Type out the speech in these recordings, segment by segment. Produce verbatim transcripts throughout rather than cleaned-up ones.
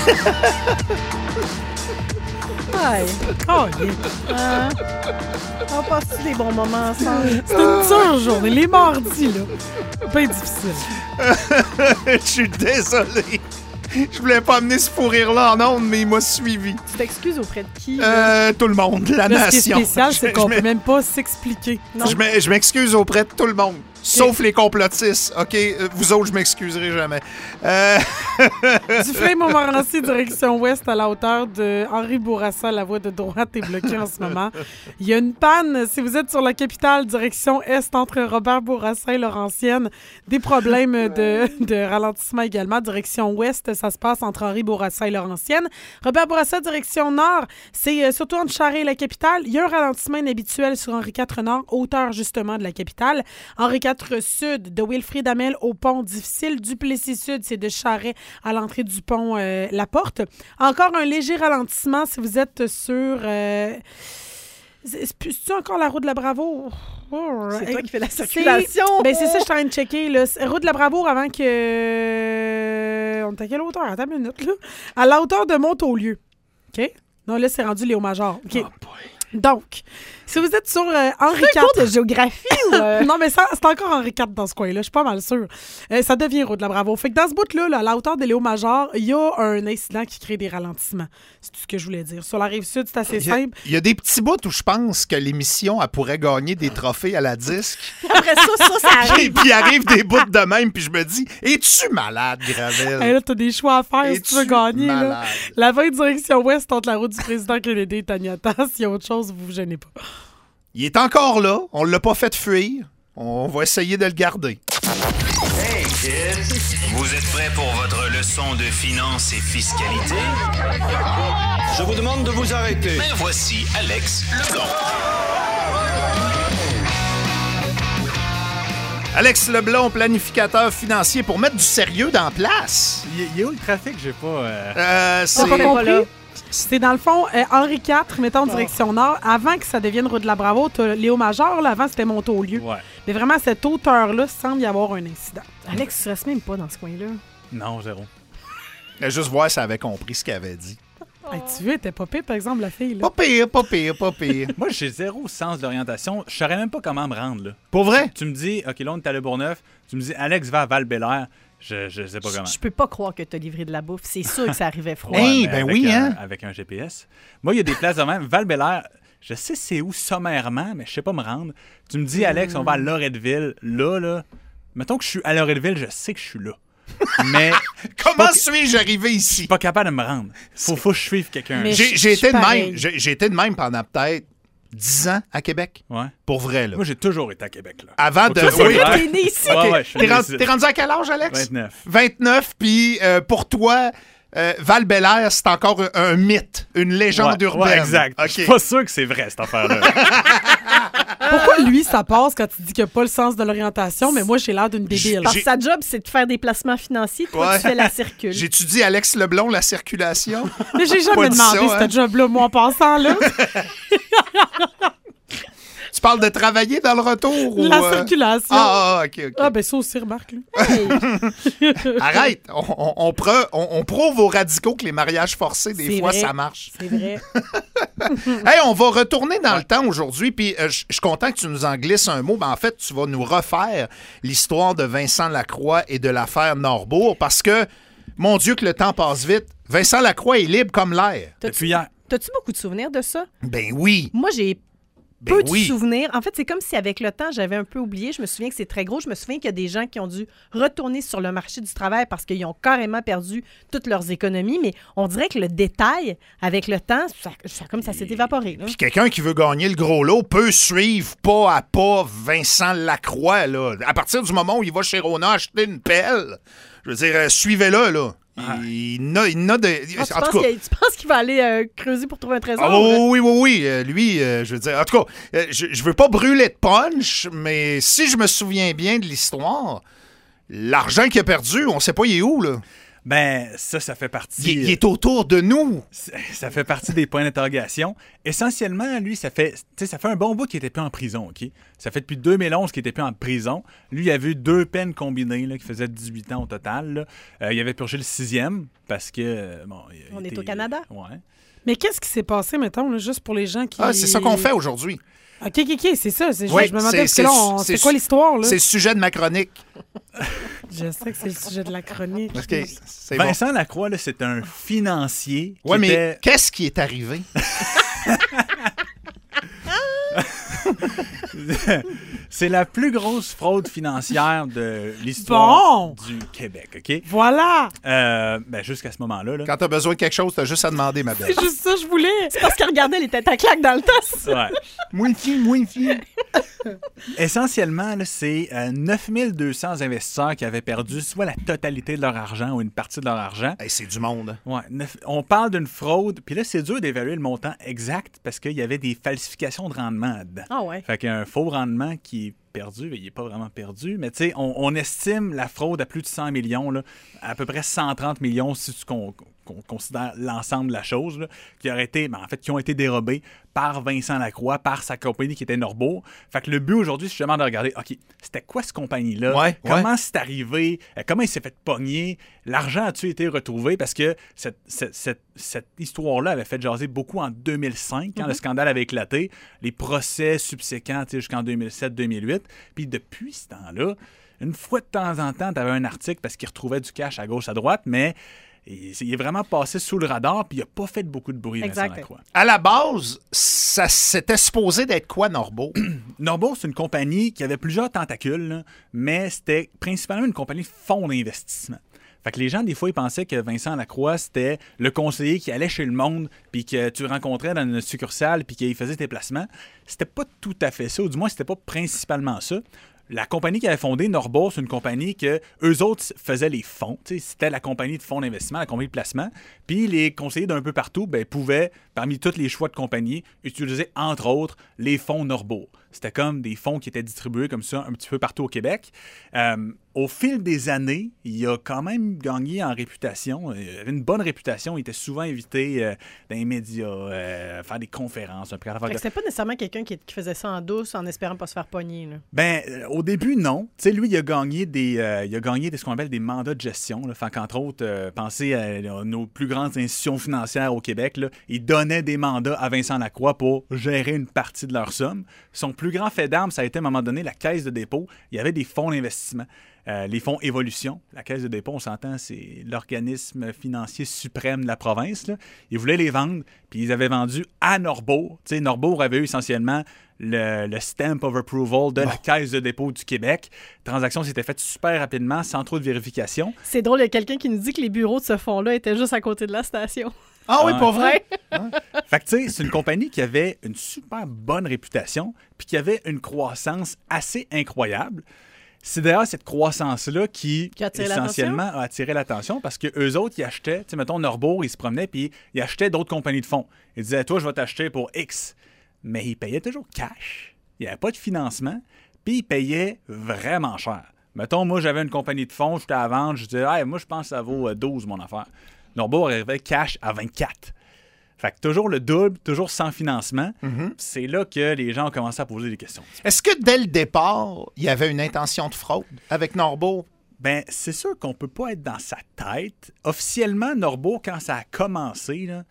Aïe. Oh, yeah. On passe des bons moments ensemble. C'est une dure journée. Les mardis, là. Pas difficile. Je suis désolé. Je voulais pas amener ce fou rire-là en ondes, mais il m'a suivi. Tu t'excuses auprès de qui? Euh, tout le monde, la Là, nation. ce qui est spécial, c'est Je- qu'on je peut même pas s'expliquer. Non. Je m'e- je m'excuse auprès de tout le monde, sauf les complotistes. OK, euh, vous autres, je m'excuserai jamais. Euh... Dufresne Montmorency, direction ouest, à la hauteur de Henri Bourassa. La voie de droite est bloquée en ce moment. Il y a une panne. Si vous êtes sur la capitale, direction est, entre Robert Bourassa et Laurentienne, des problèmes de, de ralentissement également. Direction ouest, ça se passe entre Henri Bourassa et Laurentienne. Robert Bourassa, direction nord, c'est euh, surtout entre Charest et la capitale. Il y a un ralentissement inhabituel sur Henri quatre nord, hauteur justement de la capitale. Henri quatre sud, de Wilfrid Hamel au pont difficile. Duplessis sud, c'est de Charest à l'entrée du pont euh, La Porte. Encore un léger ralentissement si vous êtes sur... Euh, c'est- c'est-tu encore la route de la Bravoure? Oh, C'est hey, toi qui fais la c'est- circulation. Ben c'est ça, je suis en train de checker. Là. C'est route de la Bravoure avant que... On est à quelle hauteur? Attends une minute. Là. À la hauteur de Montaulieu. OK? Non, là, c'est rendu Léo-Major. OK. Donc, si vous êtes sur euh, Henri C'est un cours quatre... de géographie ou... euh, Non, mais ça, c'est encore Henri quatre dans ce coin-là. Je suis pas mal sûre. Euh, ça devient route de la Bravo. Fait que dans ce bout-là, là, à la hauteur de Léo-Major, il y a un incident qui crée des ralentissements. C'est tout ce que je voulais dire. Sur la rive sud, c'est assez Il y, a, simple. il y a des petits bouts où je pense que l'émission, elle pourrait gagner des trophées à la disque. Après ça, ça, ça Et arrive. puis il arrive des bouts de même, puis je me dis, es-tu malade, Gravel? Hey, là, t'as des choix à faire si tu veux Es-tu gagner. Là. malade? La vingt direction ouest entre la route du président Kennedy et Taniata. S'il y a autre chose, vous vous gênez pas. Il est encore là. On l'a pas fait fuir. On va essayer de le garder. Hey kids, vous êtes prêts pour votre leçon de finance et fiscalité? Je vous demande de vous arrêter. Ben voici Alex Leblond. Alex Leblond, planificateur financier, pour mettre du sérieux dans la place. Il il est où le trafic? J'ai pas... euh, Euh, T'as pas c'est... compris? là. C'est dans le fond euh, Henri quatre, mettons direction nord. Avant que ça devienne route de la Bravo, t'as Léo-Major. Là, avant, c'était Montaulieu. Ouais. Mais vraiment, à cette hauteur-là, semble y avoir un incident. Alex, tu restes même pas dans ce coin-là. Non, zéro. Juste voir si elle avait compris ce qu'elle avait dit. Hey, tu veux, t'es pas pire, par exemple, la fille. Là. Pas pire, pas pire, pas pire. Moi, j'ai zéro sens d'orientation. Je saurais même pas comment me rendre, là. Pour vrai? Tu me dis, OK, là, on est à Le Bourgneuf. Tu me dis, Alex va à Val-Bélair. Je, je sais pas comment. Je peux pas croire que t'as livré de la bouffe. C'est sûr que ça arrivait froid. Hey, mais ben avec oui, un- hein? Avec un G P S. Moi, il y a des places de même. Val-Bélair, je sais c'est où sommairement, mais je sais pas me rendre. Tu me dis, Alex, on va à Loretteville. Là, là, mettons que je suis à Loretteville, je sais que je suis là. Mais Comment pas- suis-je arrivé je ici? suis pas capable de me rendre. Faut, faut que je suive quelqu'un. Mais- J'ai, je- j'ai je suis été de pareil. même. J'ai, j'ai été de même pendant peut-être dix ans à Québec. Ouais. Pour vrai, là. Moi, j'ai toujours été à Québec, là. Avant Faut de... que ça soit oui. clair. T'es né ici. Ouais, ouais, je suis T'es, né rendu, ici. t'es rendu à quel âge, Alex? vingt-neuf. vingt-neuf, puis euh, pour toi, euh, Val-Bélair, c'est encore un, un mythe, une légende Ouais, urbaine. ouais, exact. Je suis OK. pas sûr que c'est vrai, cette affaire-là. Pourquoi lui, ça passe quand tu dis qu'il n'y a pas le sens de l'orientation, mais moi, j'ai l'air d'une débile? Parce J'ai- que sa job, c'est de faire des placements financiers. Toi, Ouais. tu fais la circule. J'étudie Alex Leblond, la circulation. Mais j'ai Pas jamais dit demandé ça, ce hein? job-là, moi, en passant, là. Tu parles de travailler dans le retour ou... La euh, circulation. Ah, ah, OK, OK. Ah, ben ça aussi, remarque, là. Hey, Arrête! On, on, on, pre- on- on prouve aux radicaux que les mariages forcés, des C'est fois, vrai. ça marche. C'est vrai. Hey, on va retourner dans le temps aujourd'hui, puis euh, je je suis content que tu nous en glisses un mot. Ben, en fait, tu vas nous refaire l'histoire de Vincent Lacroix et de l'affaire Norbourg, parce que, mon Dieu, que le temps passe vite. Vincent Lacroix est libre comme l'air. Depuis hier. T'as-tu beaucoup de souvenirs de ça? Ben oui, Moi, j'ai ben peu de oui. souvenirs. En fait, c'est comme si avec le temps, j'avais un peu oublié. Je me souviens que c'est très gros. Je me souviens qu'il y a des gens qui ont dû retourner sur le marché du travail parce qu'ils ont carrément perdu toutes leurs économies. Mais on dirait que le détail, avec le temps, ça, ça- comme ça s'est évaporé. là. Puis quelqu'un qui veut gagner le gros lot peut suivre pas à pas Vincent Lacroix, là. À partir du moment où il va chez Rona acheter une pelle, je veux dire, euh, suivez-le, là. Il, il n'a il n'a de... Ah, tu, en penses tout cas... qu'il, tu penses qu'il va aller euh, creuser pour trouver un trésor? Ah, oui, oui, oui, oui. Euh, lui, euh, je veux dire, en tout cas, euh, je, je veux pas brûler de punch, mais si je me souviens bien de l'histoire, l'argent qu'il a perdu, on sait pas il est où, là. Ben, ça, ça fait partie... Il, il est autour de nous. Ça fait partie des points d'interrogation. Essentiellement, lui, ça fait, ça fait un bon bout qu'il n'était plus en prison, OK? Ça fait depuis deux mille onze qu'il n'était plus en prison. Lui, il a vu deux peines combinées, là, qui faisaient dix-huit ans au total. Euh, il avait purgé le sixième, parce que... Bon, il On était, est au Canada. Ouais. Mais qu'est-ce qui s'est passé, mettons, là, juste pour les gens qui... Ah, c'est ça qu'on fait aujourd'hui. OK, OK, OK, c'est ça. C'est, Oui, je me demandais, parce que c'est- là, on- c'est- c'est quoi l'histoire, là? C'est le sujet de ma chronique. Je sais que c'est le sujet de la chronique. OK, c'est bon. Vincent Lacroix, là, c'est un financier qui Ouais, mais était... qu'est-ce qui est arrivé? C'est la plus grosse fraude financière de l'histoire Bon. du Québec, OK? Voilà! Euh, ben, jusqu'à ce moment-là. Là. Quand t'as besoin de quelque chose, t'as juste à demander, ma belle. C'est juste ça que je voulais. C'est parce qu'il regardait les têtes à claques dans le tas. Ouais. Moins fi, moins fi. Essentiellement, là, c'est euh, neuf mille deux cents investisseurs qui avaient perdu soit la totalité de leur argent ou une partie de leur argent. Hey, c'est du monde. Ouais, neuf- on parle d'une fraude, puis là, c'est dur d'évaluer le montant exact parce qu'il y avait des falsifications de rendement dedans. Ah ouais. Fait qu'un faux rendement qui est perdu, mais il n'est pas vraiment perdu, mais tu sais, on, on estime la fraude à plus de cent millions, là, à peu près cent trente millions si tu con- con- considères l'ensemble de la chose, là, qui auraient été, ben, en fait, qui ont été dérobés par Vincent Lacroix, par sa compagnie qui était Norbourg. Fait que le but aujourd'hui, c'est justement de regarder, OK, c'était quoi cette compagnie-là? Ouais, Comment c'est arrivé? Euh, Comment il s'est fait pogner? L'argent a-tu été retrouvé? Parce que cette, cette, cette, cette histoire-là avait fait jaser beaucoup en deux mille cinq, quand le scandale avait éclaté. Les procès subséquents, tu sais, jusqu'en deux mille sept deux mille huit. Puis depuis ce temps-là, une fois de temps en temps, tu avais un article parce qu'il retrouvait du cash à gauche, à droite, mais il il est vraiment passé sous le radar, puis il n'a pas fait beaucoup de bruit, Vincent Exact. Lacroix. À la base, ça c'était supposé d'être quoi, Norbo? Norbourg, c'est une compagnie qui avait plusieurs tentacules, là, mais c'était principalement une compagnie de fonds d'investissement. Fait que les gens, des fois, ils pensaient que Vincent Lacroix, c'était le conseiller qui allait chez le monde, puis que tu rencontrais dans une succursale, puis qu'il faisait tes placements. C'était pas tout à fait ça, ou du moins, c'était pas principalement ça. La compagnie qu'il avait fondée, Norbourg, c'est une compagnie que eux autres faisaient les fonds. Tu sais, c'était la compagnie de fonds d'investissement, la compagnie de placement. Puis les conseillers d'un peu partout ben, pouvaient, parmi tous les choix de compagnie, utiliser, entre autres, les fonds Norbourg. C'était comme des fonds qui étaient distribués comme ça un petit peu partout au Québec. Euh, au fil des années, il a quand même gagné en réputation. Il avait une bonne réputation. Il était souvent invité euh, dans les médias, euh, à faire des conférences. Un peu à faire Fait de- que c'était pas nécessairement quelqu'un qui, qui faisait ça en douce en espérant pas se faire pogner. Là. Ben, euh, au début, non. Tu sais, lui, il a gagné des, euh, il a gagné des, ce qu'on appelle des mandats de gestion. Là. Fait qu'entre autres, euh, pensez à, à nos plus grandes institutions financières au Québec. Là. Il donnait des mandats à Vincent Lacroix pour gérer une partie de leur somme. Son plus grand fait d'armes, ça a été à un moment donné la caisse de dépôt. Il y avait des fonds d'investissement. Euh, les fonds Évolution. La caisse de dépôt, on s'entend, c'est l'organisme financier suprême de la province. Là. Ils voulaient les vendre, puis ils avaient vendu à Norbourg. Tu sais, Norbourg avait eu essentiellement le, le stamp of approval de la caisse de dépôt du Québec. La transaction s'était faite super rapidement, sans trop de vérification. C'est drôle, il y a quelqu'un qui nous dit que les bureaux de ce fonds-là étaient juste à côté de la station. Ah oui, Ouais. pas vrai? Fait que, tu sais, c'est une compagnie qui avait une super bonne réputation, puis qui avait une croissance assez incroyable. C'est d'ailleurs cette croissance-là qui, Qui a attiré essentiellement, a attiré l'attention parce que eux autres, ils achetaient, tu sais, mettons, Norbourg, ils se promenaient, puis ils achetaient d'autres compagnies de fonds. Ils disaient, toi, je vais t'acheter pour X. Mais ils payaient toujours cash. Il n'y avait pas de financement, puis ils payaient vraiment cher. Mettons, moi, j'avais une compagnie de fonds, j'étais à vendre, je disais, hey, moi, je pense que ça vaut euh, douze, mon affaire. Norbourg arrivait cash à vingt-quatre. Fait que toujours le double, toujours sans financement. Mm-hmm. C'est là que les gens ont commencé à poser des questions. Est-ce que dès le départ, il y avait une intention de fraude avec Norbourg? Ben, c'est sûr qu'on peut pas être dans sa tête. Officiellement, Norbourg, quand ça a commencé, là,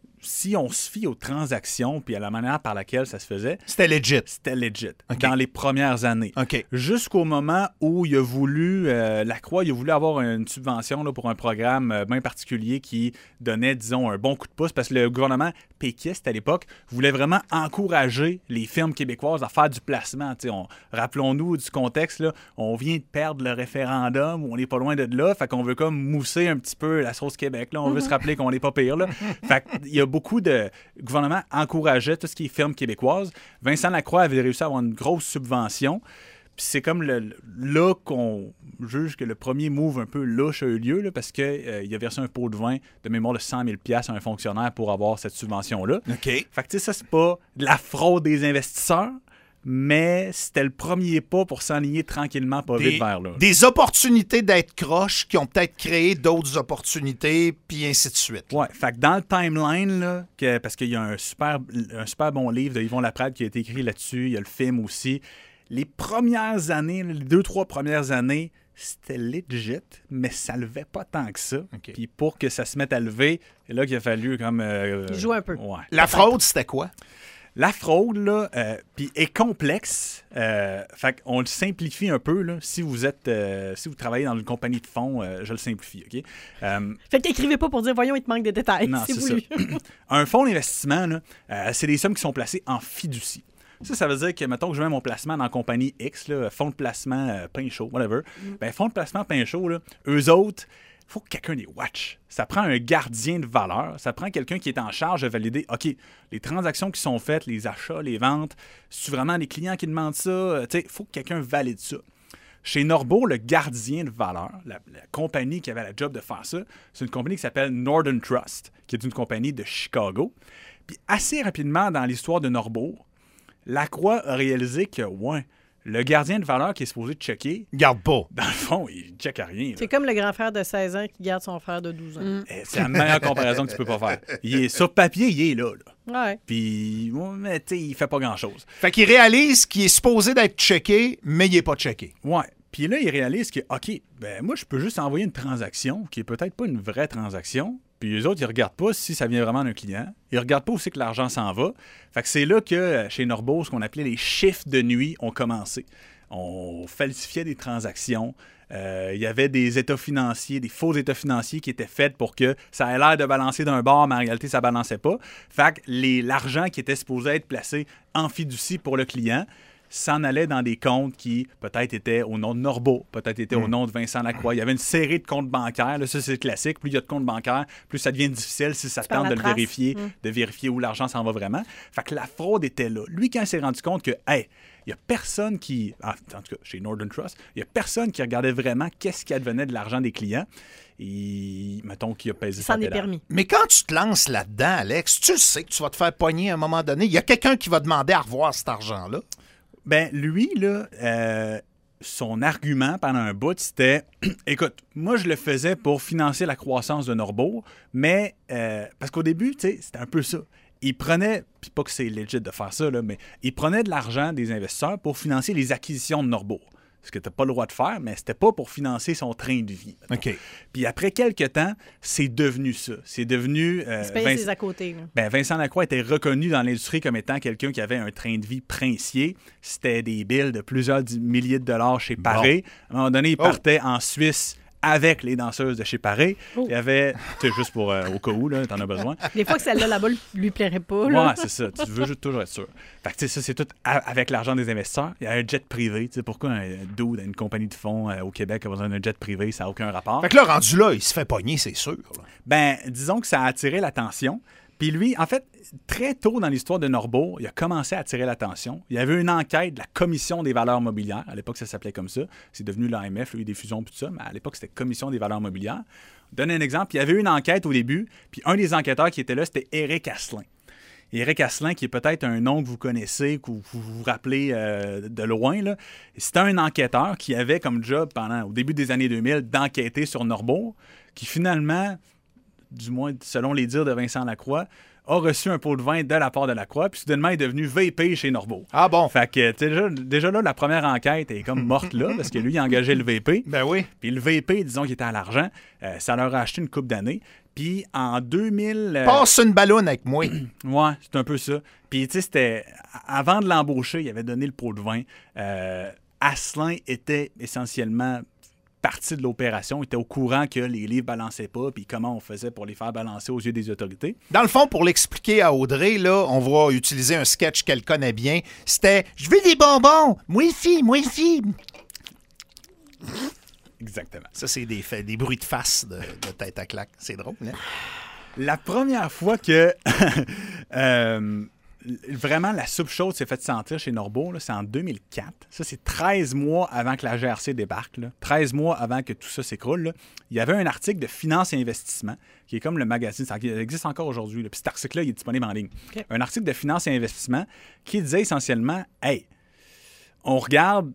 si on se fie aux transactions puis à la manière par laquelle ça se faisait, C'était legit. c'était legit OK. dans les premières années. OK. Jusqu'au moment où il a voulu, euh, Lacroix, il a voulu avoir une subvention là, pour un programme euh, bien particulier qui donnait, disons, un bon coup de pouce parce que le gouvernement péquiste à l'époque voulait vraiment encourager les firmes québécoises à faire du placement. Tu sais, on, rappelons-nous du contexte, là, on vient de perdre le référendum, on n'est pas loin de là, fait qu'on veut comme mousser un petit peu la sauce Québec. Là. On veut se rappeler qu'on n'est pas pire. Là. Fait qu'il y a beaucoup de... Le gouvernement encourageait tout ce qui est firmes québécoises. Vincent Lacroix avait réussi à avoir une grosse subvention. Puis c'est comme le, là qu'on juge que le premier move un peu louche a eu lieu, là, parce qu'il euh, a versé un pot de vin de mémoire de cent mille dollars à un fonctionnaire pour avoir cette subvention-là. OK. Fait que tu sais, ça, c'est pas de la fraude des investisseurs, mais c'était le premier pas pour s'enligner tranquillement, pas Des, vite vers là. des opportunités d'être croche qui ont peut-être créé d'autres opportunités, puis ainsi de suite. Ouais, fait que dans le timeline, là, que, parce qu'il y a un super, un super bon livre de Yvon Laprade qui a été écrit là-dessus, il y a le film aussi. Les premières années, les deux, trois premières années, c'était legit, mais ça levait pas tant que ça. OK. Puis pour que ça se mette à lever, c'est là qu'il a fallu comme... Euh, Jouer un peu. Ouais. La fraude, c'était quoi? La fraude, là, euh, puis est complexe. Euh, fait qu'on le simplifie un peu, là. Si vous êtes, euh, si vous travaillez dans une compagnie de fonds, euh, je le simplifie, OK? Euh, Fait qu'écrivez pas pour dire, voyons, il te manque des détails. non, c'est c'est voulu. ça. Un fonds d'investissement, là, euh, c'est des sommes qui sont placées en fiducie. Ça, ça veut dire que, mettons que je mets mon placement dans la compagnie X, là, fonds de placement euh, pain chaud, whatever. Mm. Ben, fonds de placement pain chaud, là, eux autres, il faut que quelqu'un les watch. Ça prend un gardien de valeur. Ça prend quelqu'un qui est en charge de valider, OK, les transactions qui sont faites, les achats, les ventes, c'est vraiment les clients qui demandent ça? Il faut que quelqu'un valide ça. Chez Norbo, le gardien de valeur, la, la compagnie qui avait la job de faire ça, c'est une compagnie qui s'appelle Northern Trust, qui est une compagnie de Chicago. Puis assez rapidement dans l'histoire de Norbo, Lacroix a réalisé que, ouais, le gardien de valeur qui est supposé checker, Garde pas. dans le fond, il ne check à rien. C'est comme le grand frère de seize ans qui garde son frère de douze ans. Mm. Eh, c'est la meilleure comparaison que tu peux pas faire. Il est, sur papier, il est là. là. Ouais. Puis, ouais, mais tu sais, il fait pas grand-chose. Fait qu'il réalise qu'il est supposé d'être checké, mais il est pas checké. Ouais. Puis là, il réalise que, OK, ben moi, je peux juste envoyer une transaction qui est peut-être pas une vraie transaction. Puis les autres, ils regardent pas si ça vient vraiment d'un client. Ils regardent pas où c'est que l'argent s'en va. Fait que c'est là que, chez Norbo, ce qu'on appelait les chiffres de nuit ont commencé. On falsifiait des transactions. Euh, il y avait des états financiers, des faux états financiers qui étaient faits pour que ça ait l'air de balancer d'un bord, mais en réalité, ça balançait pas. Fait que les, l'argent qui était supposé être placé en fiducie pour le client s'en allait dans des comptes qui peut-être étaient au nom de Norbo, peut-être étaient mm. au nom de Vincent Lacroix. Il y avait une série de comptes bancaires. Là, ça, c'est classique. Plus il y a de comptes bancaires, plus ça devient difficile si ça tente de le vérifier, mm. de vérifier où l'argent s'en va vraiment. Fait que la fraude était là. Lui, quand il s'est rendu compte que, hey, il n'y a personne qui, en tout cas chez Northern Trust, il n'y a personne qui regardait vraiment qu'est-ce qui advenait de l'argent des clients. Et mettons qu'il a pesé ça sa en est pédale. permis. Mais quand tu te lances là-dedans, Alex, tu le sais que tu vas te faire pogner à un moment donné. Il y a quelqu'un qui va demander à revoir cet argent-là. Ben, lui, là, euh, son argument pendant un bout, c'était écoute, moi, je le faisais pour financer la croissance de Norbo, mais euh, parce qu'au début, tu sais, c'était un peu ça. Il prenait, puis pas que c'est legit de faire ça, là, mais il prenait de l'argent des investisseurs pour financer les acquisitions de Norbo. Ce que tu n'as pas le droit de faire, mais c'était pas pour financer son train de vie. OK. Puis après quelques temps, c'est devenu ça. C'est devenu... Euh, C'est payer ses à côté. Là. Ben, Vincent Lacroix était reconnu dans l'industrie comme étant quelqu'un qui avait un train de vie princier. C'était des billes de plusieurs milliers de dollars chez Paré. Bon. À un moment donné, il oh. partait en Suisse avec les danseuses de chez Paré. Oh. Il y avait... Tu sais, juste pour euh, au cas où, là, t'en as besoin. Des fois que celle-là, là-bas, lui plairait pas. Là. Ouais, c'est ça. Tu veux juste toujours être sûr. Fait que, tu sais, ça, c'est tout à- avec l'argent des investisseurs. Il y a un jet privé. Tu sais, pourquoi un dude, une compagnie de fonds euh, au Québec a besoin d'un jet privé? Ça n'a aucun rapport. Fait que là, rendu là, il se fait pogner, c'est sûr. Là. Ben, disons que ça a attiré l'attention. Puis lui, en fait, très tôt dans l'histoire de Norbo, il a commencé à attirer l'attention. Il y avait une enquête de la Commission des valeurs mobilières. À l'époque, ça s'appelait comme ça. C'est devenu l'A M F, il y a eu des fusions et tout ça, mais à l'époque, c'était Commission des valeurs mobilières. Donne un exemple. Il y avait une enquête au début, puis un des enquêteurs qui était là, c'était Éric Asselin. Éric Asselin, qui est peut-être un nom que vous connaissez, que vous vous, vous rappelez euh, de loin, là. C'était un enquêteur qui avait comme job, pendant au début des années deux mille, d'enquêter sur Norbo, qui finalement, du moins selon les dires de Vincent Lacroix, a reçu un pot de vin de la part de Lacroix, puis soudainement est devenu V P chez Norbo. Ah bon? Fait que déjà, déjà là, la première enquête est comme morte là, parce que lui, il a engagé le V P. Ben oui. Puis le V P, disons qu'il était à l'argent, euh, ça leur a acheté une coupe d'années. Puis en deux mille... euh, Passe une ballonne avec moi. Ouais, c'est un peu ça. Puis tu sais, c'était... Avant de l'embaucher, il avait donné le pot de vin. Euh, Asselin était essentiellement partie de l'opération. Il était au courant que les livres balançaient pas, puis comment on faisait pour les faire balancer aux yeux des autorités. Dans le fond, pour l'expliquer à Audrey, là, on va utiliser un sketch qu'elle connaît bien. C'était « Je veux des bonbons! Moi fille, moi fille! » Exactement. Ça, c'est des, faits, des bruits de face de, de tête à claque. C'est drôle, hein? La première fois que euh, vraiment la soupe chaude s'est faite sentir chez Norbo, là, c'est en deux mille quatre. Ça, c'est treize mois avant que la G R C débarque. Là. treize mois avant que tout ça s'écroule. Là. Il y avait un article de Finance et Investissement, qui est comme le magazine, ça existe encore aujourd'hui. Là. Puis cet article-là, il est disponible en ligne. Okay. Un article de Finance et Investissement qui disait essentiellement « Hey, on regarde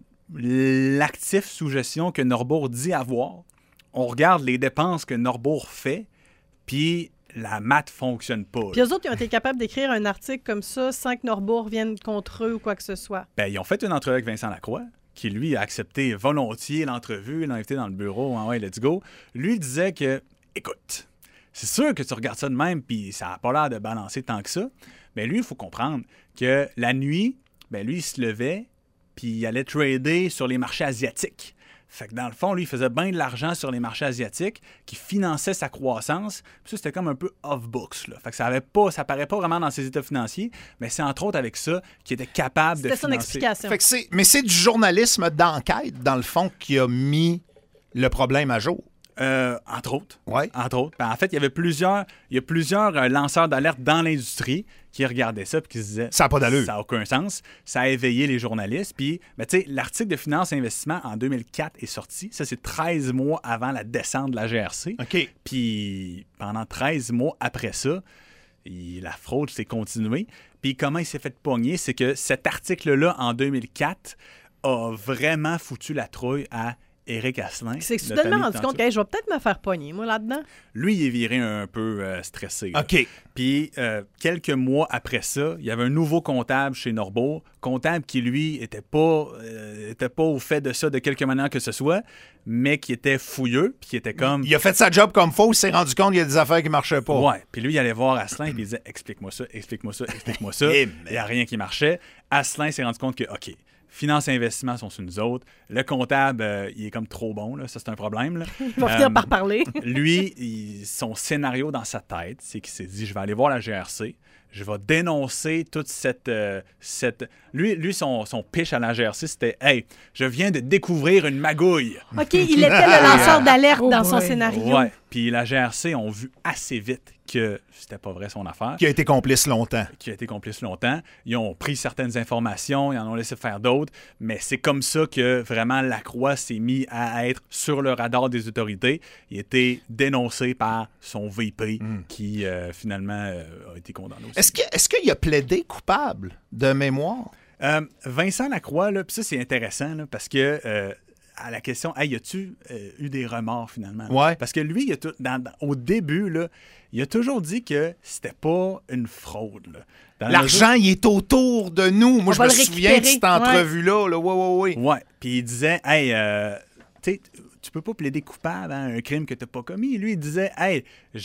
l'actif sous gestion que Norbourg dit avoir, on regarde les dépenses que Norbourg fait, puis la maths fonctionne pas. Puis eux autres, ils ont été capables d'écrire un article comme ça sans que Norbourg vienne contre eux ou quoi que ce soit. Ben, ils ont fait une entrevue avec Vincent Lacroix, qui, lui, a accepté volontiers l'entrevue, l'a invité dans le bureau, en ouais, let's go. Lui disait que, écoute, c'est sûr que tu regardes ça de même, puis ça n'a pas l'air de balancer tant que ça. Mais lui, il faut comprendre que la nuit, ben lui, il se levait, puis il allait trader sur les marchés asiatiques. Fait que dans le fond, lui, il faisait bien de l'argent sur les marchés asiatiques qui finançaient sa croissance. Puis ça, c'était comme un peu off-books, là. Fait que ça avait pas, ça paraît pas vraiment dans ses états financiers, mais c'est entre autres avec ça qu'il était capable de financer. C'était son explication. Fait que c'est, mais c'est du journalisme d'enquête, dans le fond, qui a mis le problème à jour. Euh, entre autres. Ouais. Entre autres. Ben, en fait, il y avait plusieurs, il y a plusieurs euh, lanceurs d'alerte dans l'industrie qui regardaient ça et qui se disaient... Ça n'a pas d'allure. Ça n'a aucun sens. Ça a éveillé les journalistes. Puis, ben, tu sais, l'article de Finance et Investissement en deux mille quatre est sorti. Ça, c'est treize mois avant la descente de la G R C. OK. Puis, pendant treize mois après ça, il, la fraude s'est continuée. Puis, comment il s'est fait pogner, c'est que cet article-là, en deux mille quatre, a vraiment foutu la trouille à Éric Asselin. C'est que tu t'es rendu compte que hey, je vais peut-être me faire pogner, moi, là-dedans. Lui, il est viré un peu euh, stressé. Là. OK. Puis, euh, quelques mois après ça, il y avait un nouveau comptable chez Norbourg, comptable qui, lui, était pas, euh, était pas au fait de ça de quelque manière que ce soit, mais qui était fouilleux, puis qui était comme... Il a fait sa job comme faux, il s'est rendu compte qu'il y a des affaires qui marchaient pas. Ouais. Puis lui, il allait voir Asselin, puis il disait « Explique-moi ça, explique-moi ça, explique-moi ça. » Eh, Il n'y a rien qui marchait. Asselin s'est rendu compte que, OK, Finance et Investissement sont sur nous autres. Le comptable, euh, il est comme trop bon, là. Ça, c'est un problème. Là. Il va finir Euh, par parler. Lui, il- son scénario dans sa tête, c'est qu'il s'est dit, je vais aller voir la G R C, je vais dénoncer toute cette... euh, cette... Lui, lui son, son pitch à la G R C, c'était, hey, je viens de découvrir une magouille. OK, il était le lanceur d'alerte Oh dans son boy. scénario. Ouais. Puis la G R C ont vu assez vite que c'était pas vrai son affaire, Qui a été complice longtemps. qui a été complice longtemps. Ils ont pris certaines informations, ils en ont laissé faire d'autres, mais c'est comme ça que vraiment Lacroix s'est mis à être sur le radar des autorités. Il a été dénoncé par son V P qui euh, finalement euh, a été condamné aussi. Est-ce, que, est-ce qu'il a plaidé coupable de mémoire? Euh, Vincent Lacroix, là, puis ça c'est intéressant là, parce que euh, à la question, hey, y a-tu euh, eu des remords finalement? Ouais. Parce que lui, il a tout, dans- dans- au début, là, il a toujours dit que c'était pas une fraude. Là. Dans la L'argent, il est autour de nous. Moi, On je va me le souviens de récupérer. cette entrevue-là. Là. Ouais, ouais, ouais. Ouais. Puis il disait, hey, euh, tu sais, tu peux pas plaider coupable à un crime que tu n'as pas commis. Lui, il disait, hey,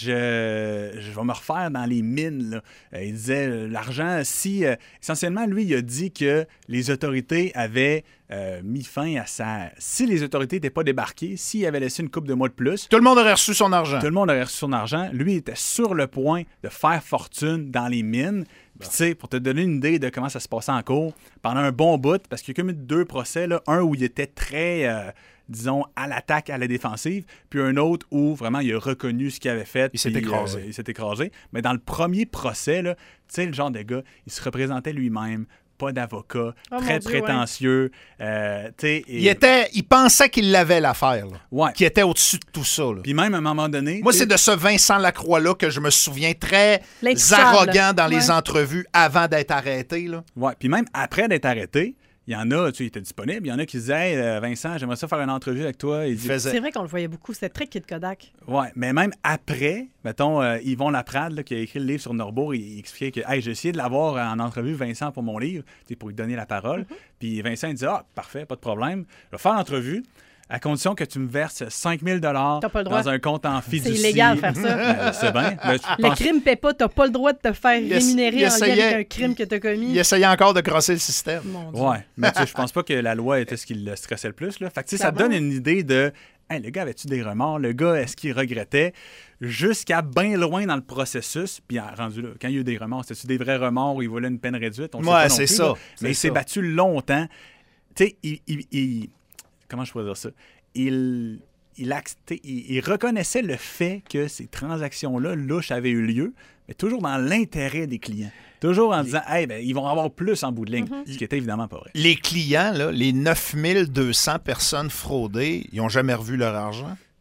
je, je vais me refaire dans les mines. Là. Euh, Il disait, euh, l'argent, si. euh, essentiellement, lui, il a dit que les autorités avaient euh, mis fin à sa. Si les autorités n'étaient pas débarquées, s'il avait laissé une couple de mois de plus, Tout le monde aurait reçu son argent. tout le monde aurait reçu son argent. Lui, il était sur le point de faire fortune dans les mines. Puis, tu sais, pour te donner une idée de comment ça se passait en cours, pendant un bon bout, parce qu'il y a comme eu deux procès, là, un où il était très, euh, disons, à l'attaque, à la défensive, puis un autre où vraiment il a reconnu ce qu'il avait fait. Il s'est puis, écrasé. euh, il s'est écrasé. Mais dans le premier procès, là, tu sais, le genre de gars, il se représentait lui-même, pas d'avocat, Oh, très mon Dieu, ouais. prétentieux. euh, tu sais, et- Il, était, il pensait qu'il l'avait, l'affaire. Là. Ouais. Qui était au-dessus de tout ça. Là. Puis même à un moment donné... Moi, tu sais, c'est de ce Vincent Lacroix-là que je me souviens très L'intouchable. arrogant dans les Ouais. entrevues avant d'être arrêté. Là. Ouais, puis même après d'être arrêté, il y en a, tu sais, il était disponible, il y en a qui disaient, hey, euh, Vincent, j'aimerais ça faire une entrevue avec toi. Il Il dit, faisait... C'est vrai qu'on le voyait beaucoup. C'était très Kid Kodak. ouais, mais même après, mettons, euh, Yvon Laprade, là, qui a écrit le livre sur Norbourg, il, il expliquait que, hey, j'ai essayé de l'avoir en entrevue, Vincent, pour mon livre, tu sais, pour lui donner la parole. Puis Vincent, il dit, ah, parfait, pas de problème, je vais faire l'entrevue. À condition que tu me verses cinq mille dollars T'as pas le droit. dans un compte en fiducie. C'est illégal de faire ça. Euh, c'est bien. Ben, je Le pense- crime paie pas. T'as pas le droit de te faire Il ess- rémunérer il en lien essayait- avec un crime que t'as commis. Il essayait encore de crosser le système. Mon Dieu. Ouais, mais tu sais, je pense pas que la loi était ce qui le stressait le plus. Là. Fait que, tu sais, ça Clairement. donne une idée de, hey, le gars avait-tu des remords? Le gars, est-ce qu'il regrettait? Jusqu'à bien loin dans le processus, puis ah, rendu là, quand il y a eu des remords, c'était-tu des vrais remords où il voulait une peine réduite? On sait Ouais, pas non c'est plus, ça. là. C'est Mais il s'est ça. battu longtemps. Tu sais, il, il- il- comment je pourrais dire ça? Il, il, act- tu sais, il- il reconnaissait le fait que ces transactions-là, louches, avaient eu lieu, mais toujours dans l'intérêt des clients. Toujours en disant, hey, ben, ils vont avoir plus en bout de ligne, ce qui était évidemment pas vrai. Les clients, là, les neuf mille deux cents personnes fraudées, ils n'ont jamais revu leur argent.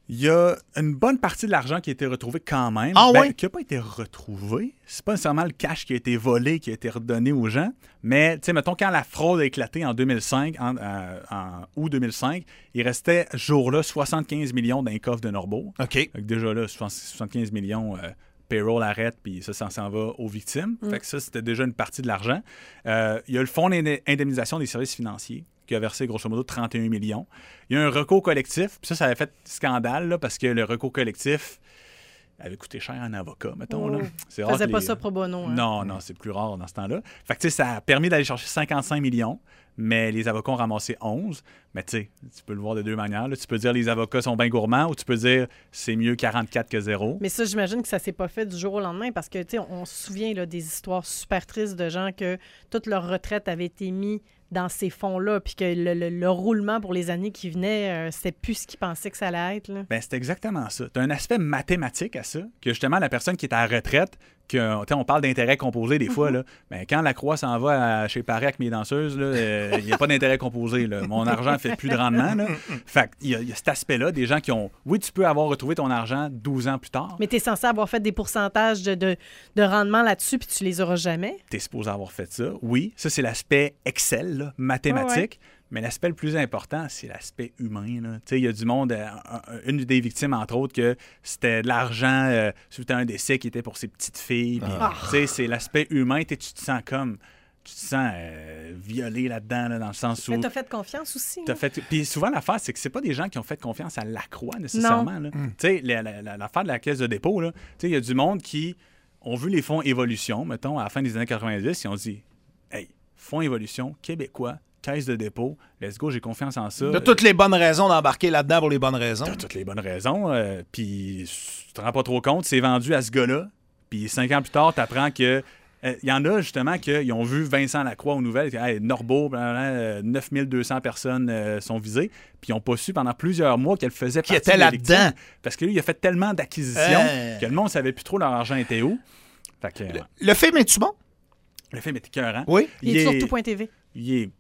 Il y a une bonne partie de l'argent qui a été retrouvé quand même. Ah ben, oui? Qui n'a pas été retrouvé. C'est pas nécessairement le cash qui a été volé, qui a été redonné aux gens. Mais, tu sais, mettons, quand la fraude a éclaté en deux mille cinq, en, euh, en août deux mille cinq, il restait, ce jour-là, soixante-quinze millions dans les coffres de Norbourg. OK. Donc déjà là, soixante-quinze millions, euh, payroll arrête, puis ça, ça s'en va aux victimes. Mm. Fait que ça, c'était déjà une partie de l'argent. Euh, il y a le fonds d'indemnisation des services financiers qui a versé grosso modo trente et un millions. Il y a un recours collectif, puis ça, ça avait fait scandale, là, parce que le recours collectif avait coûté cher à un avocat, mettons. Oh. Là. C'est Je rare faisais que pas les- ça pro bono. Hein? Non, non, c'est plus rare dans ce temps-là. Fait que, tu sais, ça a permis d'aller chercher cinquante-cinq millions, mais les avocats ont ramassé onze. Mais tu sais, tu peux le voir de deux manières. Là. Tu peux dire les avocats sont bien gourmands ou tu peux dire c'est mieux quarante-quatre que zéro. Mais ça, j'imagine que ça s'est pas fait du jour au lendemain parce que, tu sais, on, on se souvient là, des histoires super tristes de gens que toute leur retraite avait été mise dans ces fonds-là, puis que le, le- le roulement pour les années qui venaient, euh, c'était plus ce qu'ils pensaient que ça allait être. Là. Ben, c'est exactement ça. Tu as un aspect mathématique à ça, que justement, la personne qui est à la retraite, que, tu sais, on parle d'intérêt composé des fois, là, ben, quand la Croix s'en va à, chez Paris avec mes danseuses, là, il n'y a pas d'intérêt composé. Là. Mon argent ne fait plus de rendement. Là. Fait qu'il y, a- il y a cet aspect-là, des gens qui ont... Oui, tu peux avoir retrouvé ton argent douze ans plus tard. Mais tu es censé avoir fait des pourcentages de, de, de rendement là-dessus, puis tu les auras jamais. Tu es supposé avoir fait ça. Oui, ça, c'est l'aspect Excel, là, mathématique. Ouais, ouais. Mais l'aspect le plus important, c'est l'aspect humain. là. Tu sais, il y a du monde, euh, un- une des victimes, entre autres, que c'était de l'argent euh, suite à un décès qui était pour ses petites filles. Puis, Ah. tu sais, c'est l'aspect humain. Tu sais, tu te sens comme... Tu te sens euh, violé là-dedans, là, dans le sens où... Mais tu as fait confiance aussi. T'as hein? fait... Puis souvent, l'affaire, c'est que c'est pas des gens qui ont fait confiance à la Croix, nécessairement. là. Tu sais, la- la- la- l'affaire de la caisse de dépôt, là, tu sais, il y a du monde qui ont vu les fonds Évolution, mettons, à la fin des années quatre-vingt-dix, ils ont dit « Hey, fonds Évolution, québécois, caisse de dépôt, let's go, j'ai confiance en ça. » De toutes les bonnes raisons d'embarquer là-dedans pour les bonnes raisons. T'as toutes les bonnes raisons, euh, puis tu te rends pas trop compte, c'est vendu à ce gars-là, puis cinq ans plus tard, t'apprends que il y en a justement qui ont vu Vincent Lacroix aux nouvelles, hey, Norbeau, blablabla, neuf mille deux cents personnes euh, sont visées, puis ils n'ont pas su pendant plusieurs mois qu'elle faisait Qui partie était des là-dedans. victimes, parce que lui, il a fait tellement d'acquisitions Euh. que le monde ne savait plus trop leur argent était où. Fait que, euh, Le film est-tu bon? le film est écœurant. Oui. Il est sur tout point T V. Il est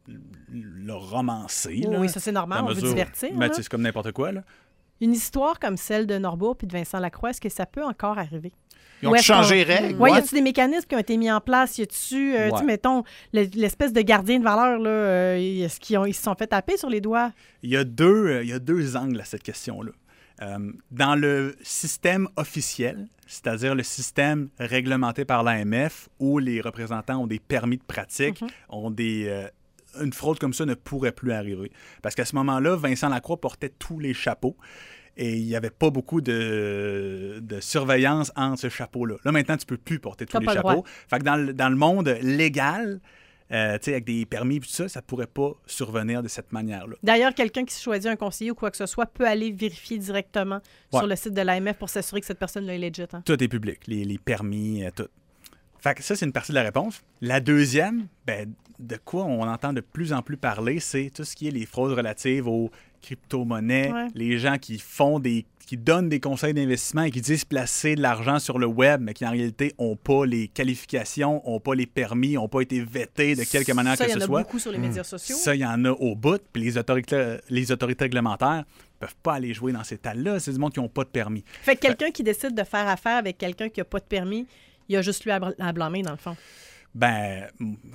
le romancé. Oh, là, oui, ça c'est normal, dans on veut mesure- divertir. Ben, là. tu sais, c'est comme n'importe quoi. Là. Une histoire comme celle de Norbourg puis de Vincent Lacroix, est-ce que ça peut encore arriver? Ils ont Ou est-ce changé les qu'on- règles? Oui, y ouais. a-tu des mécanismes qui ont été mis en place? Y a-tu, euh, tu Ouais. sais, mettons, le- l'espèce de gardien de valeur, là, euh, est-ce qu'ils ont- ils se sont fait taper sur les doigts? Il y a deux, euh, il y a deux angles à cette question-là. Euh, dans le système officiel, c'est-à-dire le système réglementé par l'A M F, où les représentants ont des permis de pratique, ont des, euh, une fraude comme ça ne pourrait plus arriver. Parce qu'à ce moment-là, Vincent Lacroix portait tous les chapeaux. Et il n'y avait pas beaucoup de, de surveillance entre ce chapeau-là. Là, maintenant, tu ne peux plus porter tous T'as les pas le chapeaux. droit. Fait que dans le, dans le monde légal, euh, tu sais, avec des permis et tout ça, ça ne pourrait pas survenir de cette manière-là. D'ailleurs, quelqu'un qui choisit un conseiller ou quoi que ce soit peut aller vérifier directement Ouais. sur le site de l'A M F pour s'assurer que cette personne-là est legit. Hein? Tout est public, les, les permis, euh, tout. Fait que ça, c'est une partie de la réponse. La deuxième, ben, de quoi on entend de plus en plus parler, c'est tout ce qui est les fraudes relatives aux crypto-monnaies, Ouais. les gens qui font des, qui donnent des conseils d'investissement et qui disent placer de l'argent sur le web, mais qui en réalité n'ont pas les qualifications, n'ont pas les permis, n'ont pas été vettés de quelque manière ça, que il y en ce a soit. beaucoup sur les médias sociaux. Ça, il y en a au bout. Puis les autorités, les autorités réglementaires ne peuvent pas aller jouer dans ces tas-là. C'est du monde qui n'ont pas de permis. Fait que quelqu'un qui décide de faire affaire avec quelqu'un qui n'a pas de permis, il a juste lui à, br- à blâmer, dans le fond. Ben,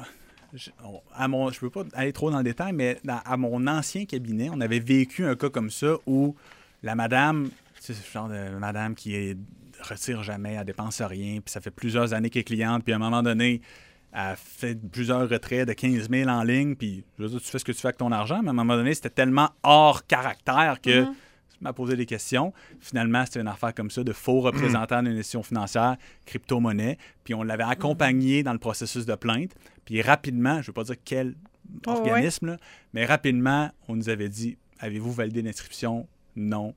je, on- à mon, je peux pas aller trop dans le détail, mais dans- à mon ancien cabinet, on avait vécu un cas comme ça où la madame, c'est ce genre de madame qui est, retire jamais, elle dépense rien, puis ça fait plusieurs années qu'elle est cliente, puis à un moment donné, elle fait plusieurs retraits de quinze mille en ligne, puis je veux dire, tu fais ce que tu fais avec ton argent, mais à un moment donné, c'était tellement hors caractère que Mhm. je m'ai posé des questions. Finalement, c'était une affaire comme ça de faux représentants d'une institution financière, crypto-monnaie, puis on l'avait accompagné dans le processus de plainte, puis rapidement, je ne veux pas dire quel Oh, organisme, là, mais rapidement, on nous avait dit, avez-vous validé l'inscription? Non.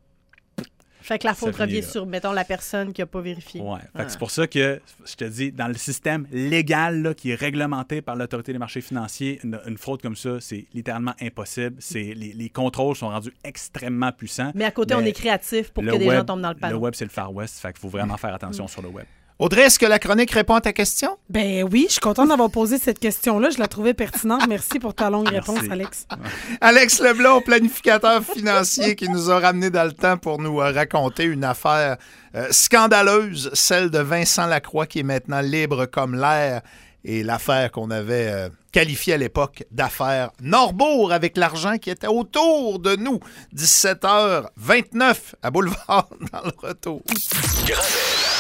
Fait que la faute Ça finit revient là. sur, mettons, la personne qui n'a pas vérifié. Ouais. Fait que Ah. c'est pour ça que, je te dis, dans le système légal là, qui est réglementé par l'Autorité des marchés financiers, une, une fraude comme ça, c'est littéralement impossible. C'est, les, les contrôles sont rendus extrêmement puissants. Mais à côté, on Mais est créatif pour le que des web- gens tombent dans le panneau. Le web, c'est le Far West, fait qu'il faut vraiment faire attention sur le web. Audrey, est-ce que la chronique répond à ta question? Ben oui, je suis contente d'avoir posé cette question-là. Je la trouvais pertinente. Merci pour ta longue Merci. réponse, Alex. Alex Leblond, planificateur financier, qui nous a ramené dans le temps pour nous euh, raconter une affaire euh, scandaleuse, celle de Vincent Lacroix, qui est maintenant libre comme l'air, et l'affaire qu'on avait euh, qualifiée à l'époque d'affaire Norbourg, avec l'argent qui était autour de nous. dix-sept heures vingt-neuf à Boulevard, dans le retour. Gravel.